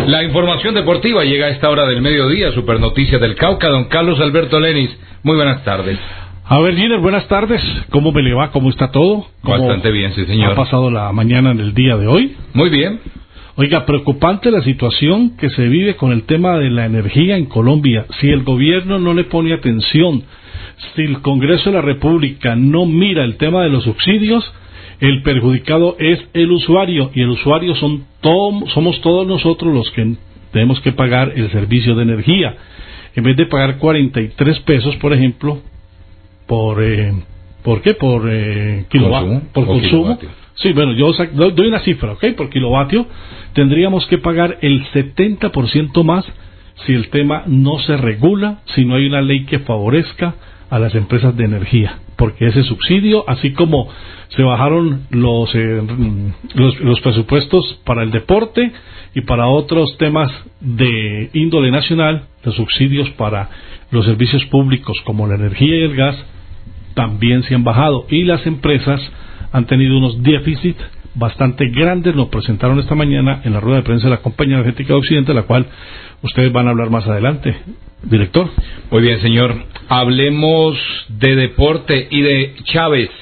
La información deportiva llega a esta hora del mediodía, Supernoticias del Cauca. Don Carlos Alberto Lenis, muy buenas tardes. A ver, Giner, buenas tardes. ¿Cómo me le va? ¿Cómo está todo? Bastante bien, sí, señor. ¿Ha pasado la mañana en el día de hoy? Muy bien. Oiga, preocupante la situación que se vive con el tema de la energía en Colombia. Si el gobierno no le pone atención, si el Congreso de la República no mira el tema de los subsidios, el perjudicado es el usuario, y el usuario somos todos nosotros los que tenemos que pagar el servicio de energía. En vez de pagar 43 pesos, por ejemplo, por consumo. Sí, bueno, yo doy una cifra, ¿ok? Por kilovatio, tendríamos que pagar el 70% más si el tema no se regula, si no hay una ley que favorezca a las empresas de energía, porque ese subsidio, así como se bajaron los presupuestos para el deporte y para otros temas de índole nacional, los subsidios para los servicios públicos como la energía y el gas también se han bajado, y las empresas han tenido unos déficits bastante grandes. Nos presentaron esta mañana en la rueda de prensa de la Compañía Energética de Occidente, la cual ustedes van a hablar más adelante, director. Muy bien, señor. Hablemos de deporte y de Chávez.